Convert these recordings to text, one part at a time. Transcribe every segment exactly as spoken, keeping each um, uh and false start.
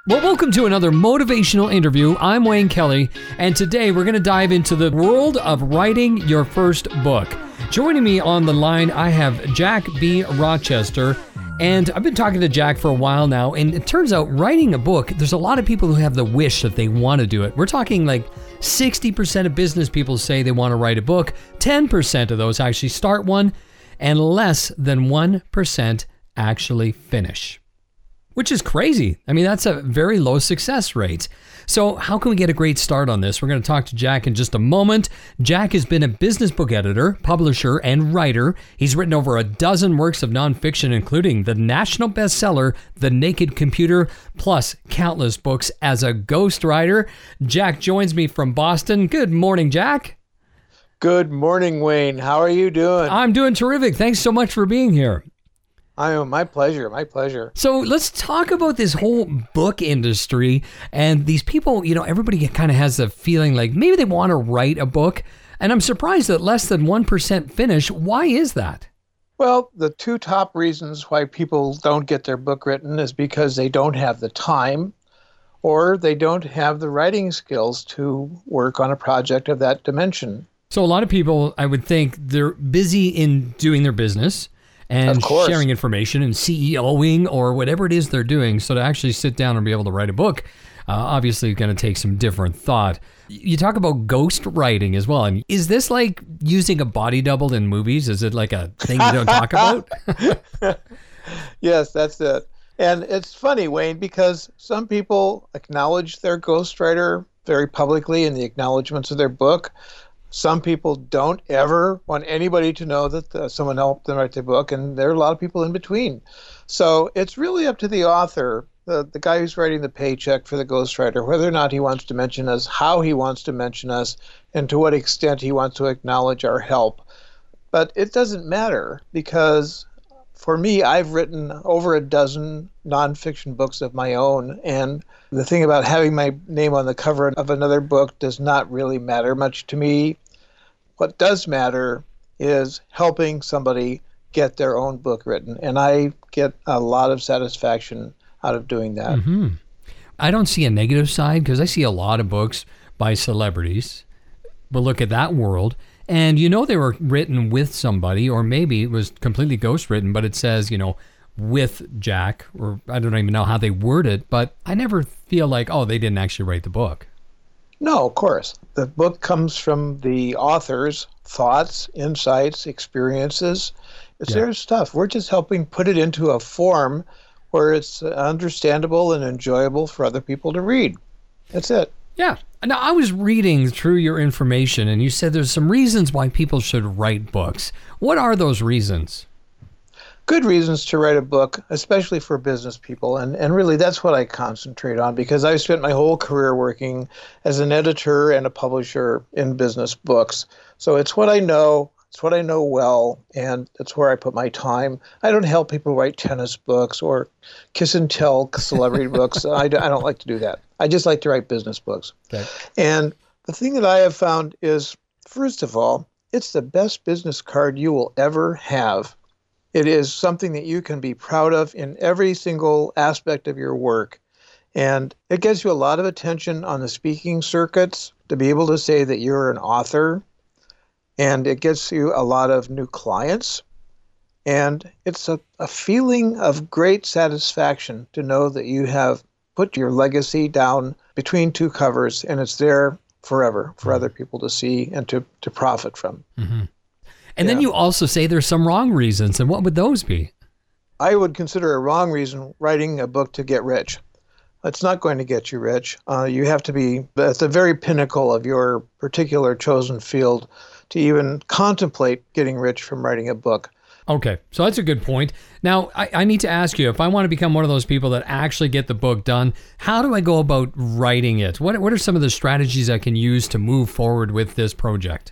Well, welcome to another motivational interview. I'm Wayne Kelly, and today we're going to dive into the world of writing your first book. Joining me on the line, I have Jack B. Rochester, and I've been talking to Jack for a while now, and it turns out writing a book, there's a lot of people who have the wish that they want to do it. We're talking like sixty percent of business people say they want to write a book, ten percent of those actually start one, and less than one percent actually finish. Which is crazy. I mean, that's a very low success rate. So how can we get a great start on this? We're going to talk to Jack in just a moment. Jack has been a business book editor, publisher, and writer. He's written over a dozen works of nonfiction, including the national bestseller, The Naked Computer, plus countless books as a ghostwriter. Jack joins me from Boston. Good morning, Jack. Good morning, Wayne. How are you doing? I'm doing terrific. Thanks so much for being here. I am. My pleasure. My pleasure. So let's talk about this whole book industry and these people, you know, everybody kind of has a feeling like maybe they want to write a book. And I'm surprised that less than one percent finish. Why is that? Well, the two top reasons why people don't get their book written is because they don't have the time or they don't have the writing skills to work on a project of that dimension. So a lot of people, I would think, they're busy in doing their business and sharing information and CEOing or whatever it is they're doing. So to actually sit down and be able to write a book, uh, obviously going to take some different thought. You talk about ghost writing as well. And is this like using a body double in movies? Is it like a thing you don't talk about? Yes, that's it. And it's funny, Wayne, because some people acknowledge their ghostwriter very publicly in the acknowledgments of their book. Some people don't ever want anybody to know that uh, someone helped them write their book, and there are a lot of people in between. So it's really up to the author, the, the guy who's writing the paycheck for the ghostwriter, whether or not he wants to mention us, how he wants to mention us, and to what extent he wants to acknowledge our help. But it doesn't matter because for me, I've written over a dozen nonfiction books of my own, and the thing about having my name on the cover of another book does not really matter much to me. What does matter is helping somebody get their own book written, and I get a lot of satisfaction out of doing that. Mm-hmm. I don't see a negative side because I see a lot of books by celebrities. But look at that world. And you know they were written with somebody, or maybe it was completely ghostwritten, but it says, you know, with Jack, or I don't even know how they word it, but I never feel like, oh, they didn't actually write the book. No, of course. The book comes from the author's thoughts, insights, experiences. It's Yeah. their stuff. We're just helping put it into a form where it's understandable and enjoyable for other people to read. That's it. Yeah. Now, I was reading through your information, and you said there's some reasons why people should write books. What are those reasons? Good reasons to write a book, especially for business people. And, and really, that's what I concentrate on because I've spent my whole career working as an editor and a publisher in business books. So it's what I know. It's what I know well, and it's where I put my time. I don't help people write tennis books or kiss and tell celebrity books. I, I don't like to do that. I just like to write business books. Okay. And the thing that I have found is, first of all, it's the best business card you will ever have. It is something that you can be proud of in every single aspect of your work. And it gets you a lot of attention on the speaking circuits to be able to say that you're an author. And it gets you a lot of new clients. And it's a, a feeling of great satisfaction to know that you have put your legacy down between two covers and it's there forever for other people to see and to, to profit from. Mm-hmm. And Yeah. then you also say there's some wrong reasons, and what would those be? I would consider a wrong reason writing a book to get rich. It's not going to get you rich. Uh, you have to be at the very pinnacle of your particular chosen field to even contemplate getting rich from writing a book. Okay, so that's a good point. Now, I, I need to ask you, if I want to become one of those people that actually get the book done, how do I go about writing it? What What are some of the strategies I can use to move forward with this project?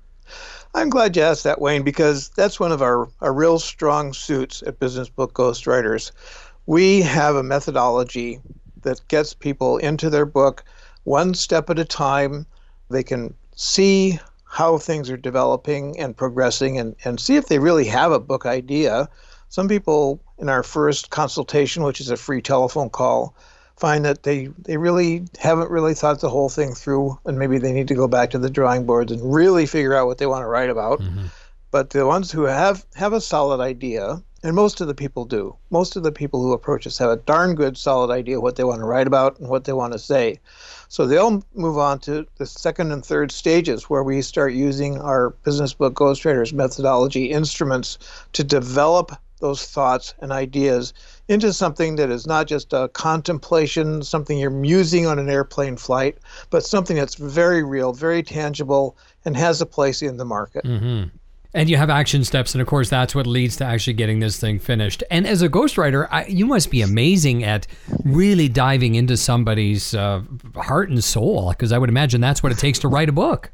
I'm glad you asked that, Wayne, because that's one of our, our real strong suits at Business Book Ghostwriters. We have a methodology that gets people into their book one step at a time. They can see how things are developing and progressing and, and see if they really have a book idea. Some people in our first consultation, which is a free telephone call, find that they, they really haven't really thought the whole thing through, and maybe they need to go back to the drawing boards and really figure out what they want to write about. Mm-hmm. But the ones who have, have a solid idea, and most of the people do, most of the people who approach us have a darn good solid idea what they want to write about and what they want to say. So they'll move on to the second and third stages where we start using our Business Book Ghostwriters methodology instruments to develop those thoughts and ideas into something that is not just a contemplation, something you're musing on an airplane flight, but something that's very real, very tangible, and has a place in the market. Mm-hmm. And you have action steps, and of course, that's what leads to actually getting this thing finished. And as a ghostwriter, I, you must be amazing at really diving into somebody's uh, heart and soul, because I would imagine that's what it takes to write a book.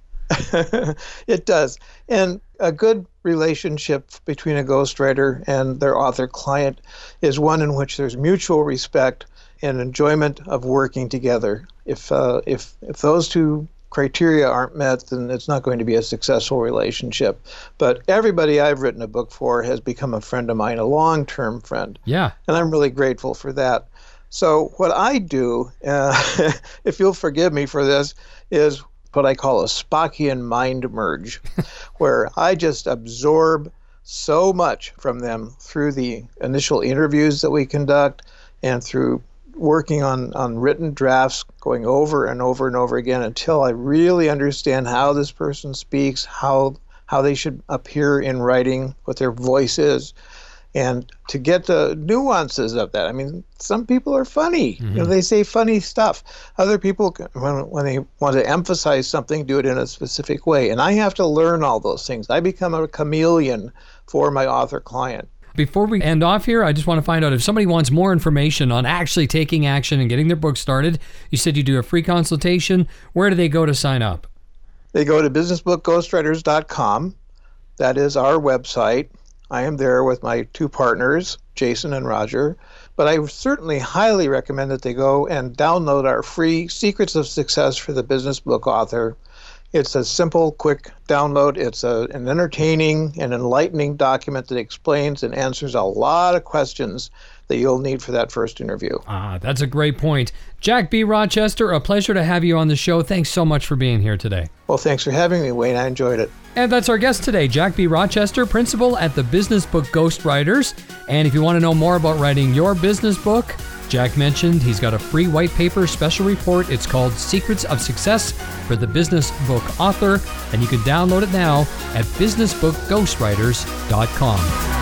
It does. And a good relationship between a ghostwriter and their author-client is one in which there's mutual respect and enjoyment of working together. If uh, if if those two criteria aren't met, then it's not going to be a successful relationship. But everybody I've written a book for has become a friend of mine, a long-term friend. Yeah. And I'm really grateful for that. So what I do, uh, if you'll forgive me for this, is what I call a Spockian mind merge, where I just absorb so much from them through the initial interviews that we conduct and through working on, on written drafts, going over and over and over again until I really understand how this person speaks, how how they should appear in writing, what their voice is, and to get the nuances of that. I mean, some people are funny. Mm-hmm. You know, they say funny stuff. Other people, when, when they want to emphasize something, do it in a specific way. And I have to learn all those things. I become a chameleon for my author client. Before we end off here, I just want to find out if somebody wants more information on actually taking action and getting their book started. You said you do a free consultation. Where do they go to sign up? They go to business book ghostwriters dot com. That is our website. I am there with my two partners, Jason and Roger. But I certainly highly recommend that they go and download our free Secrets of Success for the Business Book Author. It's a simple, quick download. It's a, an entertaining and enlightening document that explains and answers a lot of questions that you'll need for that first interview. Ah, that's a great point. Jack B. Rochester, a pleasure to have you on the show. Thanks so much for being here today. Well, thanks for having me, Wayne. I enjoyed it. And that's our guest today, Jack B. Rochester, principal at the Business Book Ghostwriters. And if you want to know more about writing your business book, Jack mentioned he's got a free white paper special report. It's called Secrets of Success for the Business Book Author, and you can download it now at business book ghostwriters dot com.